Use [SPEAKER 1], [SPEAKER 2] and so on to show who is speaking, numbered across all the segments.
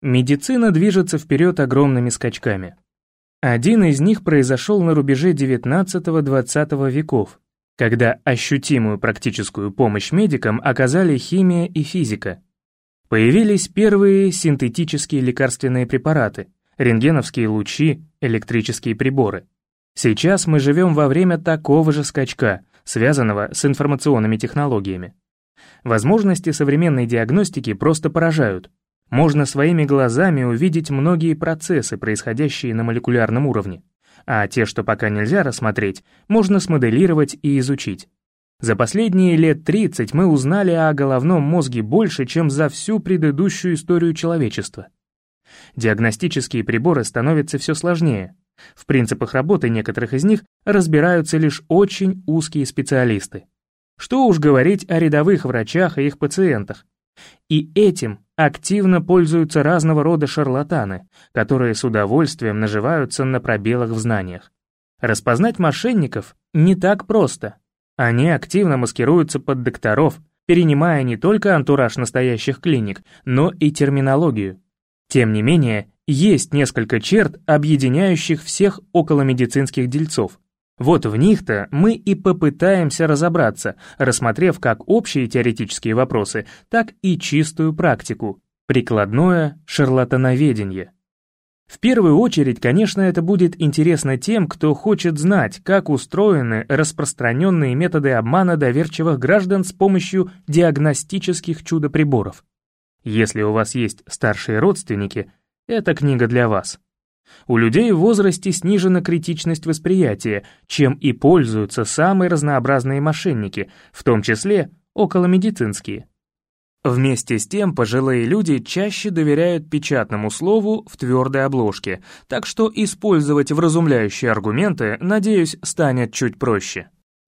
[SPEAKER 1] Медицина движется вперед огромными скачками. Один из них произошел на рубеже XIX-XX веков, когда ощутимую практическую помощь медикам оказали химия и физика. Появились первые синтетические лекарственные препараты, рентгеновские лучи, электрические приборы. Сейчас мы живем во время такого же скачка, связанного с информационными технологиями. Возможности современной диагностики просто поражают. Можно своими глазами увидеть многие процессы, происходящие на молекулярном уровне, а те, что пока нельзя рассмотреть, можно смоделировать и изучить. За последние лет 30 мы узнали о головном мозге больше, чем за всю предыдущую историю человечества. Диагностические приборы становятся все сложнее. В принципах работы некоторых из них разбираются лишь очень узкие специалисты. Что уж говорить о рядовых врачах и их пациентах. И этим активно пользуются разного рода шарлатаны, которые с удовольствием наживаются на пробелах в знаниях. Распознать мошенников не так просто. Они активно маскируются под докторов, перенимая не только антураж настоящих клиник, но и терминологию. Тем не менее, есть несколько черт, объединяющих всех околомедицинских дельцов. Вот в них-то мы и попытаемся разобраться, рассмотрев как общие теоретические вопросы, так и чистую практику, прикладное шарлатановедение. В первую очередь, конечно, это будет интересно тем, кто хочет знать, как устроены распространенные методы обмана доверчивых граждан с помощью диагностических чудо-приборов. Если у вас есть старшие родственники, эта книга для вас. У людей в возрасте снижена критичность восприятия, чем и пользуются самые разнообразные мошенники, в том числе околомедицинские. Вместе с тем, пожилые люди чаще доверяют печатному слову в твердой обложке, так что использовать вразумляющие аргументы, надеюсь, станет чуть проще.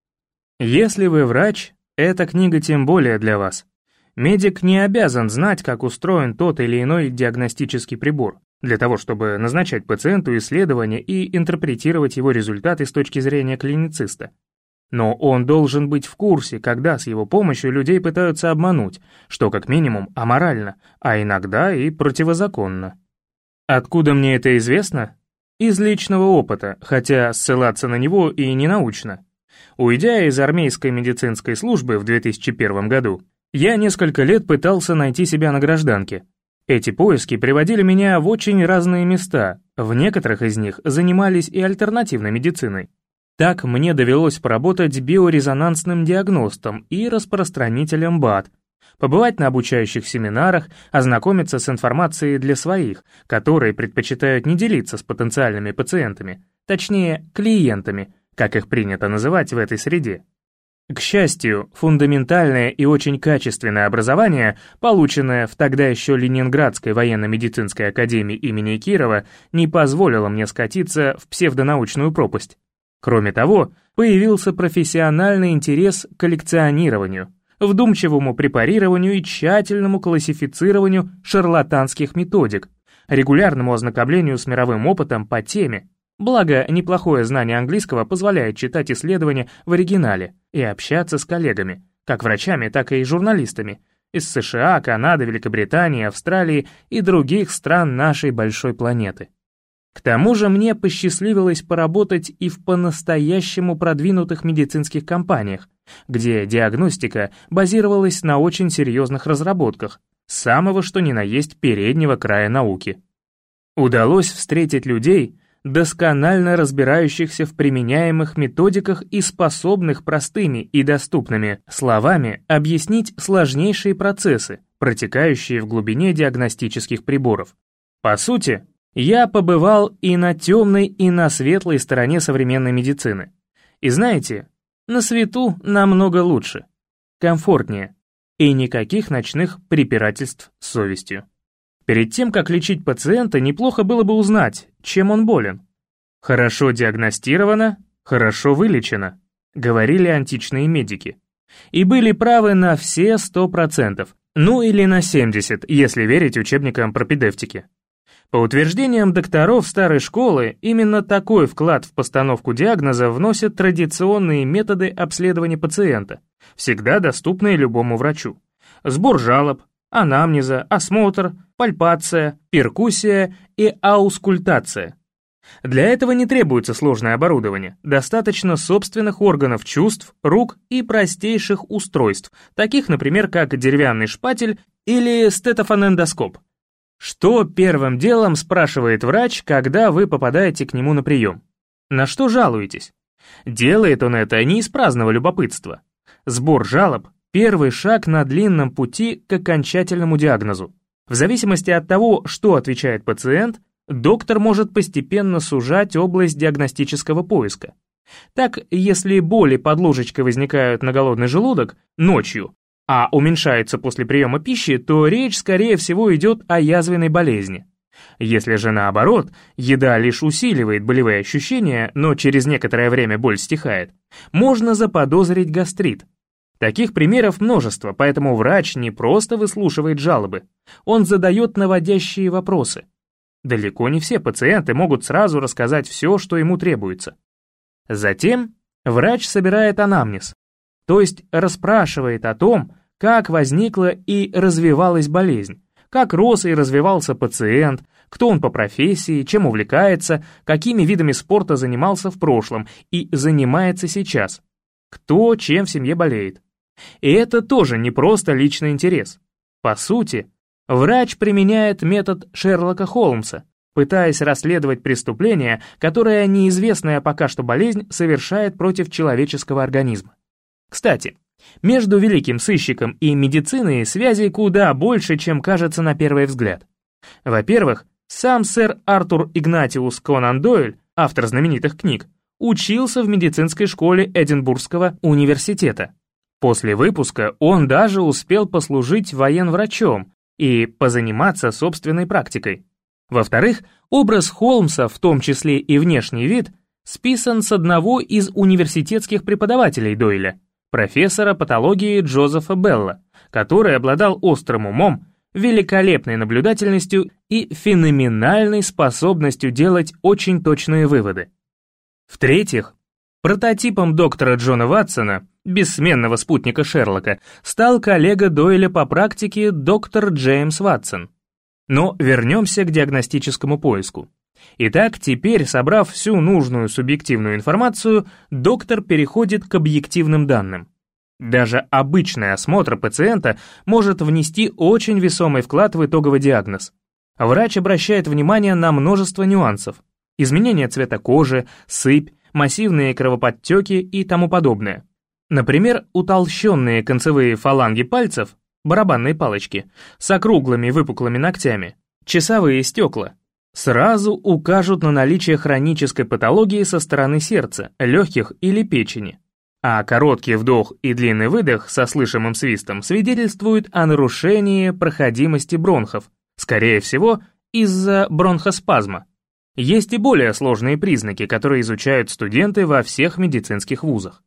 [SPEAKER 1] Если вы врач, эта книга тем более для вас. Медик не обязан знать, как устроен тот или иной диагностический прибор, для того, чтобы назначать пациенту исследования и интерпретировать его результаты с точки зрения клинициста. Но он должен быть в курсе, когда с его помощью людей пытаются обмануть, что как минимум аморально, а иногда и противозаконно. Откуда мне это известно? Из личного опыта, хотя ссылаться на него и не научно. Уйдя из армейской медицинской службы в 2001 году, я несколько лет пытался найти себя на гражданке. Эти поиски приводили меня в очень разные места, в некоторых из них занимались и альтернативной медициной. Так мне довелось поработать биорезонансным диагностом и распространителем БАД, побывать на обучающих семинарах, ознакомиться с информацией для своих, которые предпочитают не делиться с потенциальными пациентами, точнее, клиентами, как их принято называть в этой среде. К счастью, фундаментальное и очень качественное образование, полученное в тогда еще Ленинградской военно-медицинской академии имени Кирова, не позволило мне скатиться в псевдонаучную пропасть. Кроме того, появился профессиональный интерес к коллекционированию, вдумчивому препарированию и тщательному классифицированию шарлатанских методик, регулярному ознакомлению с мировым опытом по теме. Благо, неплохое знание английского позволяет читать исследования в оригинале и общаться с коллегами, как врачами, так и журналистами, из США, Канады, Великобритании, Австралии и других стран нашей большой планеты. К тому же мне посчастливилось поработать и в по-настоящему продвинутых медицинских компаниях, где диагностика базировалась на очень серьезных разработках, самого что ни на есть переднего края науки. Удалось встретить людей, досконально разбирающихся в применяемых методиках и способных простыми и доступными словами объяснить сложнейшие процессы, протекающие в глубине диагностических приборов. По сути, я побывал и на темной, и на светлой стороне современной медицины. И знаете, на свету намного лучше, комфортнее, и никаких ночных препирательств с совестью. Перед тем, как лечить пациента, неплохо было бы узнать, чем он болен. Хорошо диагностировано, хорошо вылечено, говорили античные медики. И были правы на все 100%, ну или на 70%, если верить учебникам пропедевтики. По утверждениям докторов старой школы, именно такой вклад в постановку диагноза вносят традиционные методы обследования пациента, всегда доступные любому врачу. Сбор жалоб, анамнеза, осмотр, пальпация, перкуссия и аускультация. Для этого не требуется сложное оборудование, достаточно собственных органов чувств, рук и простейших устройств, таких, например, как деревянный шпатель или стетофонендоскоп. Что первым делом спрашивает врач, когда вы попадаете к нему на прием? На что жалуетесь? Делает он это не из праздного любопытства. Сбор жалоб – первый шаг на длинном пути к окончательному диагнозу. В зависимости от того, что отвечает пациент, доктор может постепенно сужать область диагностического поиска. Так, если боли под ложечкой возникают на голодный желудок ночью, а уменьшаются после приема пищи, то речь, скорее всего, идет о язвенной болезни. Если же наоборот, еда лишь усиливает болевые ощущения, но через некоторое время боль стихает, можно заподозрить гастрит. Таких примеров множество, поэтому врач не просто выслушивает жалобы, он задает наводящие вопросы. Далеко не все пациенты могут сразу рассказать все, что ему требуется. Затем врач собирает анамнез, то есть расспрашивает о том, как возникла и развивалась болезнь, как рос и развивался пациент, кто он по профессии, чем увлекается, какими видами спорта занимался в прошлом и занимается сейчас, кто чем в семье болеет. И это тоже не просто личный интерес. По сути, врач применяет метод Шерлока Холмса, пытаясь расследовать преступление, которое неизвестная пока что болезнь совершает против человеческого организма. Кстати, между великим сыщиком и медициной связей куда больше, чем кажется на первый взгляд. Во-первых, сам сэр Артур Игнатиус Конан Дойль, автор знаменитых книг, учился в медицинской школе Эдинбургского университета. После выпуска он даже успел послужить военврачом и позаниматься собственной практикой. Во-вторых, образ Холмса, в том числе и внешний вид, списан с одного из университетских преподавателей Дойля, профессора патологии Джозефа Белла, который обладал острым умом, великолепной наблюдательностью и феноменальной способностью делать очень точные выводы. В-третьих, прототипом доктора Джона Ватсона, бессменного спутника Шерлока, стал коллега Дойля по практике доктор Джеймс Ватсон. Но вернемся к диагностическому поиску. Итак, теперь, собрав всю нужную субъективную информацию, доктор переходит к объективным данным. Даже обычный осмотр пациента может внести очень весомый вклад в итоговый диагноз. Врач обращает внимание на множество нюансов: изменение цвета кожи, сыпь, массивные кровоподтеки и тому подобное. Например, утолщенные концевые фаланги пальцев, барабанные палочки, с округлыми выпуклыми ногтями, часовые стекла, сразу укажут на наличие хронической патологии со стороны сердца, легких или печени. А короткий вдох и длинный выдох со слышимым свистом свидетельствуют о нарушении проходимости бронхов, скорее всего, из-за бронхоспазма. Есть и более сложные признаки, которые изучают студенты во всех медицинских вузах.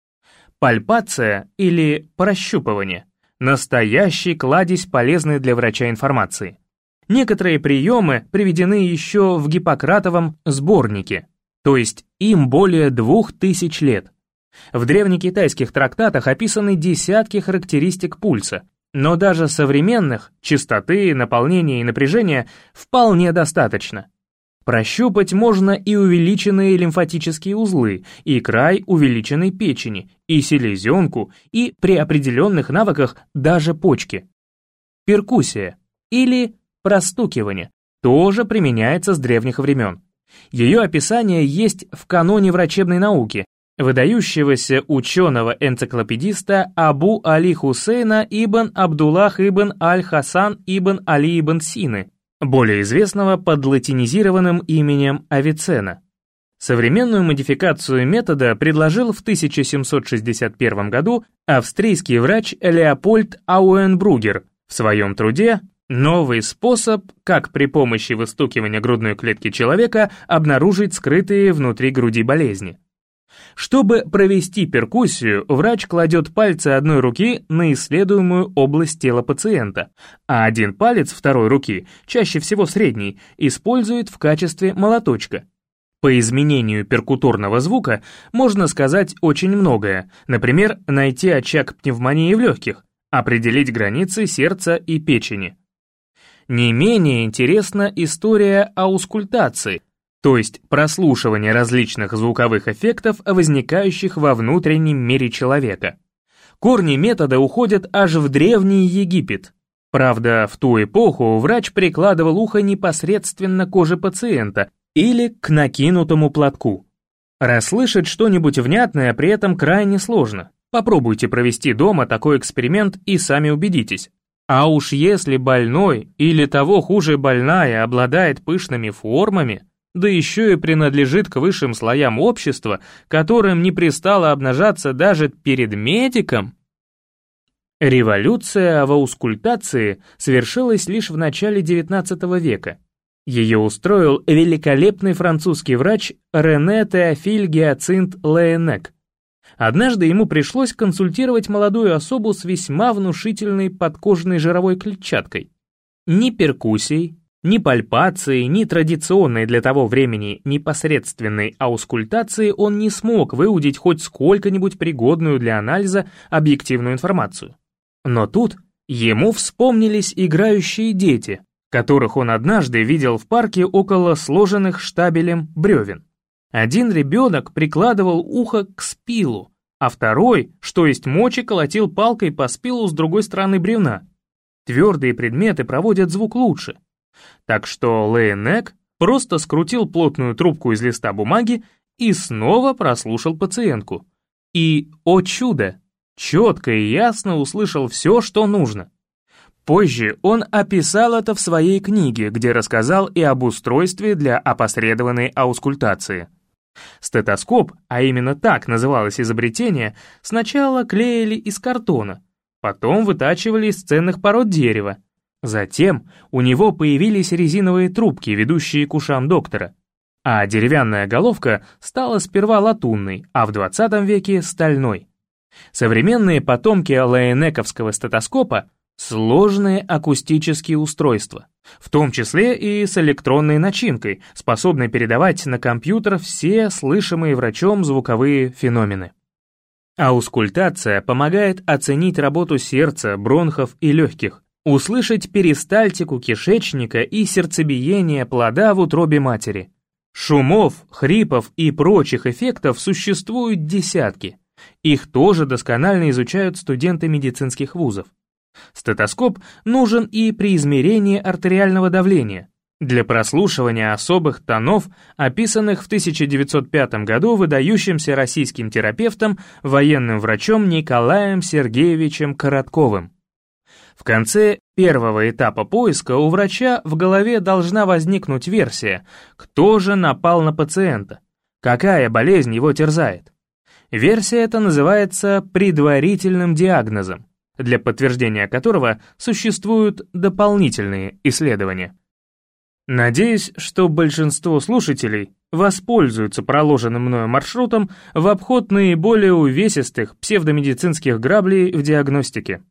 [SPEAKER 1] Пальпация или прощупывание – настоящий кладезь полезной для врача информации. Некоторые приемы приведены еще в Гиппократовом сборнике, то есть им более 2000 лет. В древнекитайских трактатах описаны десятки характеристик пульса, но даже современных частоты, наполнения и напряжения вполне достаточно. Прощупать можно и увеличенные лимфатические узлы, и край увеличенной печени, и селезенку, и при определенных навыках даже почки. Перкуссия или простукивание тоже применяется с древних времен. Ее описание есть в каноне врачебной науки выдающегося ученого-энциклопедиста Абу Али Хусейна ибн Абдуллах ибн Аль-Хасан ибн Али ибн Сины, более известного под латинизированным именем Авиценна. Современную модификацию метода предложил в 1761 году австрийский врач Леопольд Ауенбругер в своем труде «Новый способ, как при помощи выстукивания грудной клетки человека обнаружить скрытые внутри груди болезни». Чтобы провести перкуссию, врач кладет пальцы одной руки на исследуемую область тела пациента, а один палец второй руки, чаще всего средний, использует в качестве молоточка. По изменению перкуторного звука можно сказать очень многое, например, найти очаг пневмонии в легких, определить границы сердца и печени. Не менее интересна история аускультации, то есть прослушивание различных звуковых эффектов, возникающих во внутреннем мире человека. Корни метода уходят аж в Древний Египет. Правда, в ту эпоху врач прикладывал ухо непосредственно к коже пациента или к накинутому платку. Расслышать что-нибудь внятное при этом крайне сложно. Попробуйте провести дома такой эксперимент и сами убедитесь. А уж если больной или того хуже больная обладает пышными формами, да еще и принадлежит к высшим слоям общества, которым не пристало обнажаться даже перед медиком. Революция в аускультации совершилась лишь в начале XIX века. Ее устроил великолепный французский врач Рене Теофиль Гиацинт Лаенек. Однажды ему пришлось консультировать молодую особу с весьма внушительной подкожной жировой клетчаткой. Ни перкуссий, ни пальпации, ни традиционной для того времени непосредственной аускультации он не смог выудить хоть сколько-нибудь пригодную для анализа объективную информацию. Но тут ему вспомнились играющие дети, которых он однажды видел в парке около сложенных штабелем бревен. Один ребенок прикладывал ухо к спилу, а второй, что есть мочи, колотил палкой по спилу с другой стороны бревна. Твердые предметы проводят звук лучше. Так что Лаенек просто скрутил плотную трубку из листа бумаги и снова прослушал пациентку. И, о чудо, четко и ясно услышал все, что нужно. Позже он описал это в своей книге, где рассказал и об устройстве для опосредованной аускультации. Стетоскоп, а именно так называлось изобретение, сначала клеили из картона, потом вытачивали из ценных пород дерева. Затем у него появились резиновые трубки, ведущие к ушам доктора. А деревянная головка стала сперва латунной, а в 20 веке стальной. Современные потомки лаенековского стетоскопа — сложные акустические устройства, в том числе и с электронной начинкой, способной передавать на компьютер все слышимые врачом звуковые феномены. Аускультация помогает оценить работу сердца, бронхов и легких, услышать перистальтику кишечника и сердцебиение плода в утробе матери. Шумов, хрипов и прочих эффектов существуют десятки. Их тоже досконально изучают студенты медицинских вузов. Стетоскоп нужен и при измерении артериального давления, для прослушивания особых тонов, описанных в 1905 году выдающимся российским терапевтом, военным врачом Николаем Сергеевичем Коротковым. В конце первого этапа поиска у врача в голове должна возникнуть версия, кто же напал на пациента, какая болезнь его терзает. Версия эта называется предварительным диагнозом, для подтверждения которого существуют дополнительные исследования. Надеюсь, что большинство слушателей воспользуются проложенным мною маршрутом в обход наиболее увесистых псевдомедицинских граблей в диагностике.